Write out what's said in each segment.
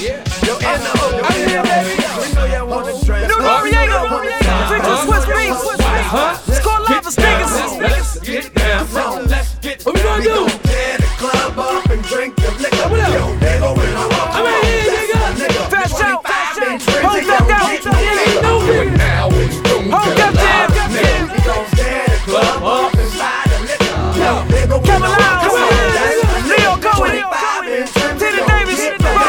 Yo, N.O. I'm here, baby. We know y'all want to drink. New Noriega, drink the Swiss beats. It's called Lava Stickers. Let's get down. Let's get down. What we gonna do? Tear the club up and drink the liquor. Yo, they gon' win our walk. I'm right here, nigga. Fast out. Hold that down. Do it now and don't Hold that down. We gon' tear the club up and buy the liquor. Yo, they gon' Come win alive. our walk. Leo going. Tina Davis.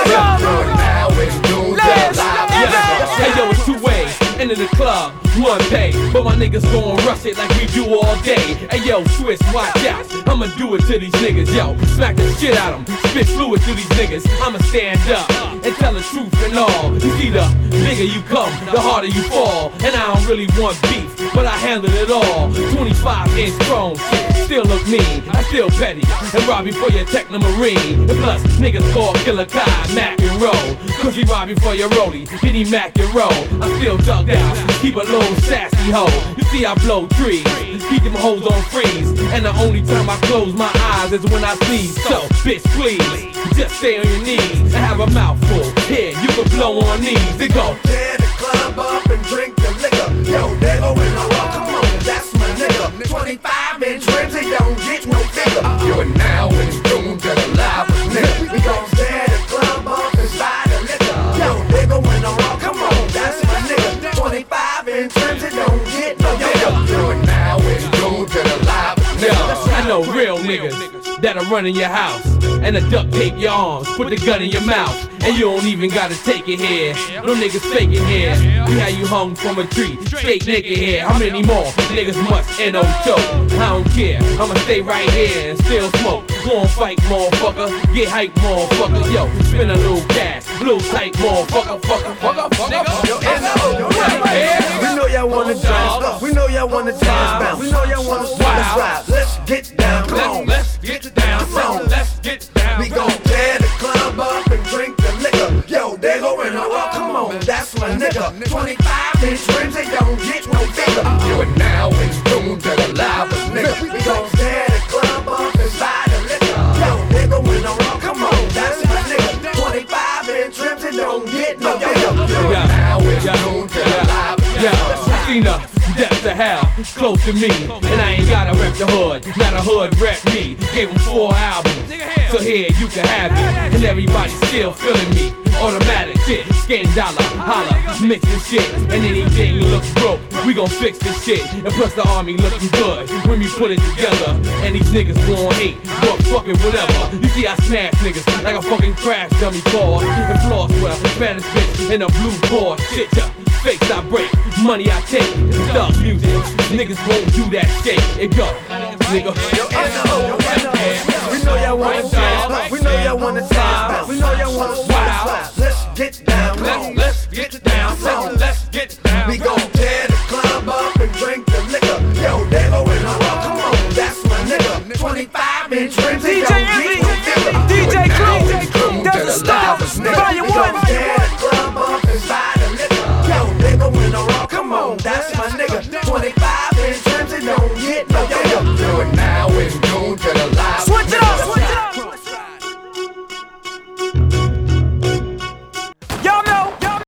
Hey yo, it's two ways. Into the club, one pay. But my niggas gon' rush it like we do all day. Hey yo, Swiss, watch out. I'ma do it to these niggas, yo. Smack the shit out of them. Spit fluid to these niggas. I'ma stand up and tell the truth and all. You see, the bigger you come, the harder you fall. And I don't really want beef, but I handle it all. 25-inch chrome shit, still look mean. I still petty and rob you for your Techno Marine. And plus, niggas call Killer Kai, Mac and roll. Cause he rob you for your rollie, then he Mac and roll. I still ducked out, keep a little sassy hoe. You see I blow trees, keep them hoes on freeze. And the only time I close my eyes is when I sneeze. So, bitch, please, just stay on your knees and have a mouthful. Here, you can blow on these. They go tear the club up and drink the liquor. Yo, they gon' win our walk. Come on, that's my nigga. 25-inch rims, they don't get no bigger. You are now in tune to the live nigga. We gon' tear the club up and buy the liquor. Yo, they gon' win our walk. Come on, that's my nigga. 25-inch rims, they don't get no bigger. You are now in tune to the live nigga. I know real niggas that'll run in your house and a duct tape your arms, put the gun in your mouth, and you don't even gotta take it here. No niggas faking here. We had you hung from a tree, straight naked here. How many more niggas must N.O. show? I don't care, I'ma stay right here and still smoke. Go on, fight, motherfucker. Get hype, motherfucker. Yo, spin a little cash, little tight, motherfucker. Yo, N.O. We know y'all wanna dance. We know y'all wanna dance now. We know y'all wanna ride. Let's get down. Come on, let's get down. Let's get down. We gon' tear the club up and drink the liquor. Yo, they gon' win our walk. Come on, that's my nigga. 25-inch rims, they don't get no bigger. You are now in tune to the live nigga. We gon' tear the club up and buy the liquor. Yo, they gon' win our walk. Come on, that's my nigga. 25-inch rims, they don't get no bigger. You are now in tune to the live nigga. Cena, depths of hell, close to me. And I ain't gotta rep the hood, not a hood rep me. Gave him 4 albums, so here you can have it. And everybody still feeling me. Automatic shit, scan dollar, holla, mixing shit. And anything look broke, we gon' fix this shit. And plus the army looking good when we put it together. And these niggas gon' hate, but fucking whatever. You see I smash niggas like a fucking crash dummy car. And floss with a Spanish bitch in a blue board. Shit, ya. Fakes I break, money I take, thug music. Niggas won't do that shit. It go, nigga. Yo, N.O. We know y'all wanna dance. We know y'all wanna dance now. We know y'all wanna slide. Let's get down. Let's get down. Let's get down. We gon' tear the club up and drink the liquor. Yo, they gon' win our walk. Come on, that's my nigga. 25-inch rims, they